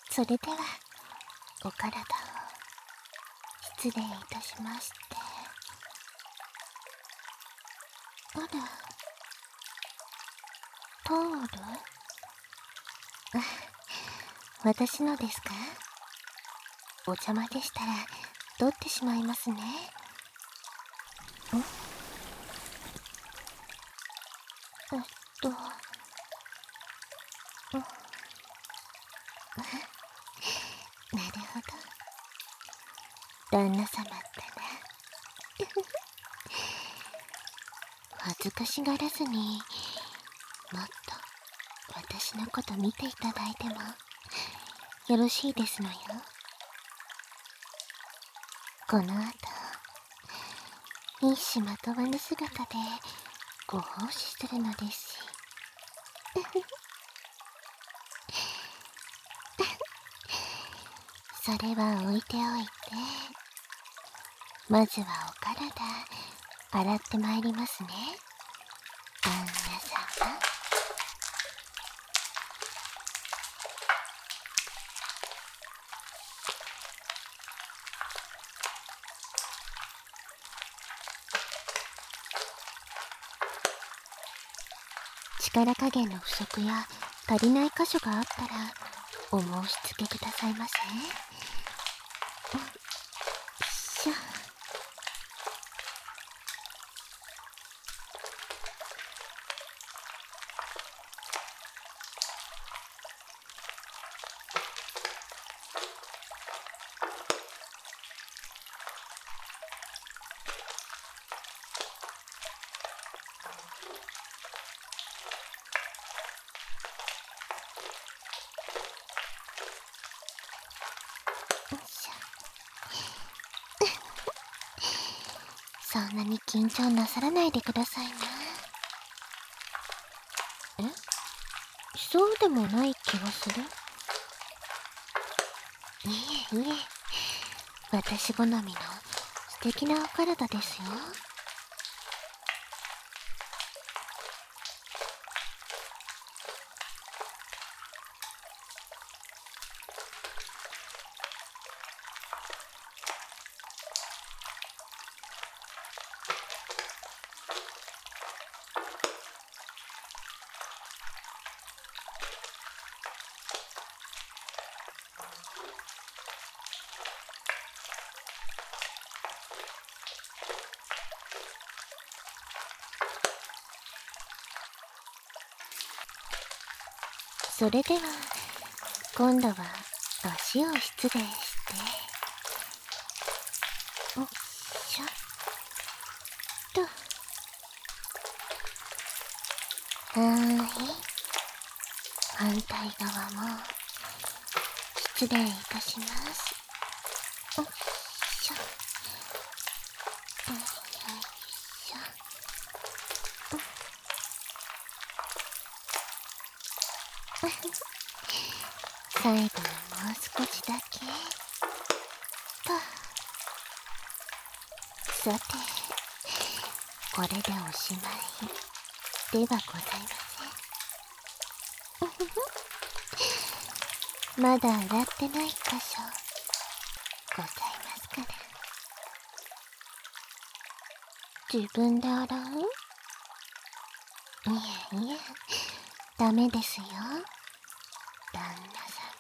それではお体を失礼いたしまして。あら、タオル？あ、私のですか？お邪魔でしたら取ってしまいますね。えっと、なるほど。旦那様ったら恥ずかしがらずに、もっと私のこと見ていただいてもよろしいですのよ。この後、一糸まとわぬ姿でご奉仕するのですし。それは置いておいて、まずはお体洗ってまいりますね、旦那様。力加減の不足や足りない箇所があったらお申し付けくださいませ。よいしょ。そんなに緊張なさらないでくださいな。え？そうでもない気がする。いえいえ、私好みの素敵なお体ですよ。それでは今度は足を失礼して、よいしょっと。反対側も失礼いたします。よいしょ。よいしょ。最後にもう少しだけと。さて、これでおしまいではございません。まだ洗ってない箇所ございますから。自分で洗う？いえいえ、ダメですよ、旦那様。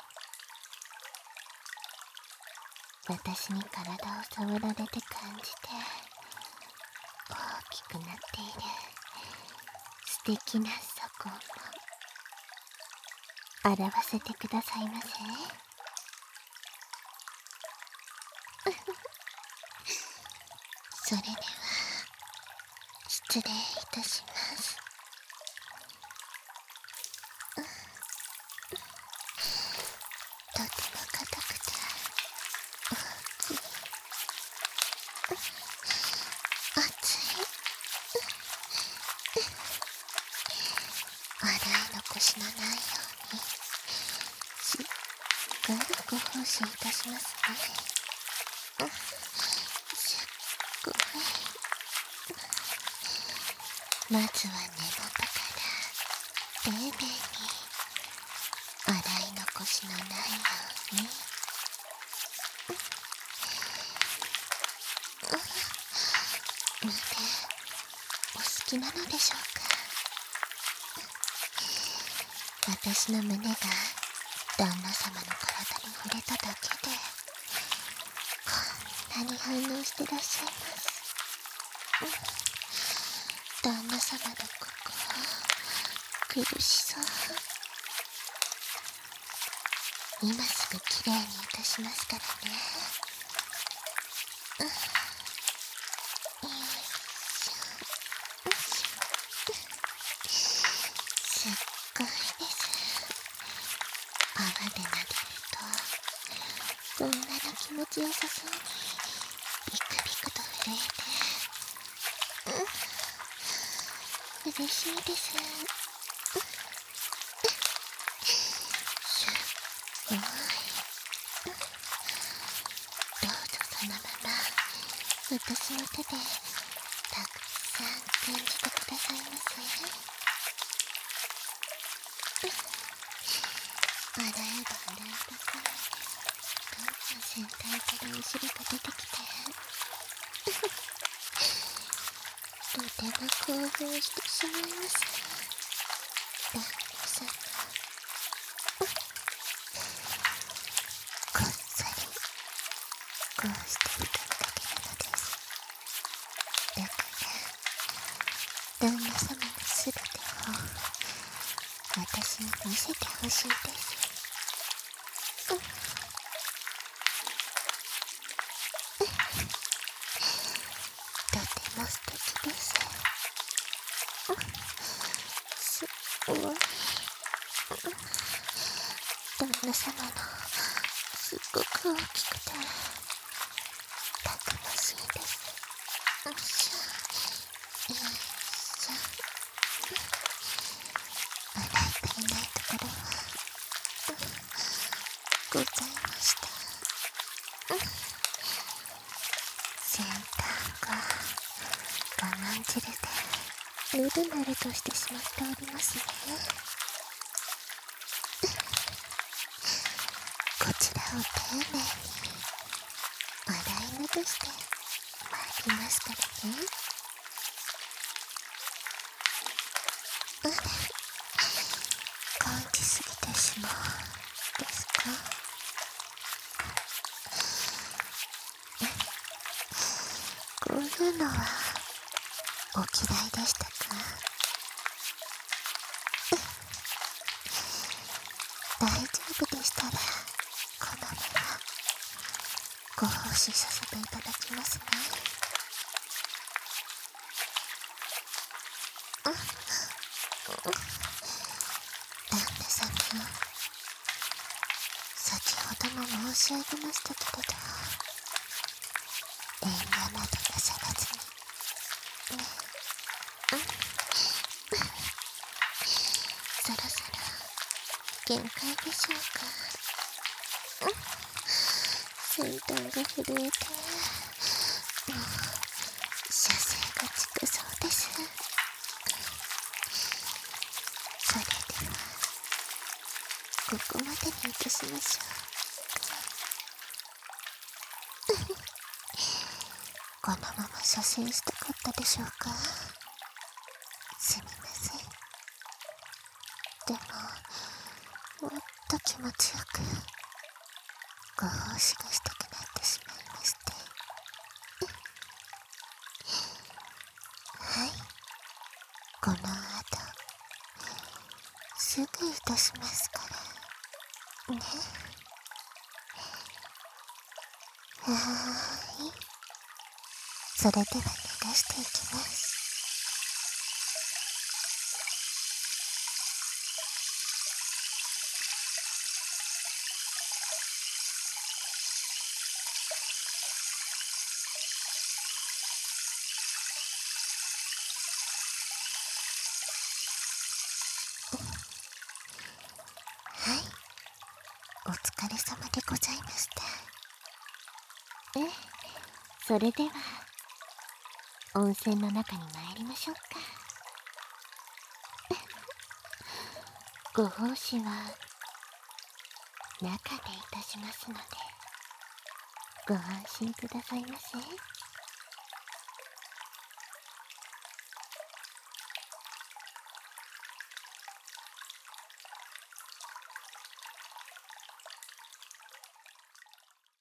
私に体を触られて感じて大きくなっている素敵なそこも洗わせてくださいませ。それでは失礼いたします。とても硬くて大きい、熱い、洗い残しのないようにしっかりご奉仕いたしますね。すっごい。まずは根元から丁寧に洗い残しのないように。見て、お好きなのでしょうか。私の胸が旦那様の体に触れただけでこんなに反応してらっしゃいます。旦那様のここ苦しそう。今すぐきれいにいたしますからね。よいしょ。すっごいです。泡で撫でるとこんなに気持ちよさそうにビクビクと震えて、嬉しいです。すっごい。どうぞそのまま私の手でたくさん感じてくださいませ。洗えば洗うだけ全体からお尻が出てきてとても興奮してしまいます。旦那様、こっそりこうしていただけなのです。だから旦那様のすべてを私に見せてほしいです。とても素敵です。すごい。旦那様のすっごく大きくてたくましいです。よいしょよいしょ。洗い足りないところはございました。先端が我慢汁でぬるぬるとしてしまっておりますね。こちらを丁寧に洗い流してまいりますからね。あれ、感じすぎてしまうですか。こういうのはお嫌いでしたか。大丈夫でしたらこのままご奉仕させていただきますね。旦那様、先ほども申し上げましたけれど遠慮などなさらずにね。そろそろ限界でしょうか。先端が震えてもう射精がつくそうです。それではここまでにいたしましょう。このまま射精したかったでしょうか。すみません。でももっと気持ちよくご奉仕がしたくなってしまいまして。はい、この後すぐいたしますからね。はーい、それでは流していきます。はい、お疲れ様でございました。それでは温泉の中に参りましょうか。ご奉仕は中でいたしますので、ご安心くださいませ。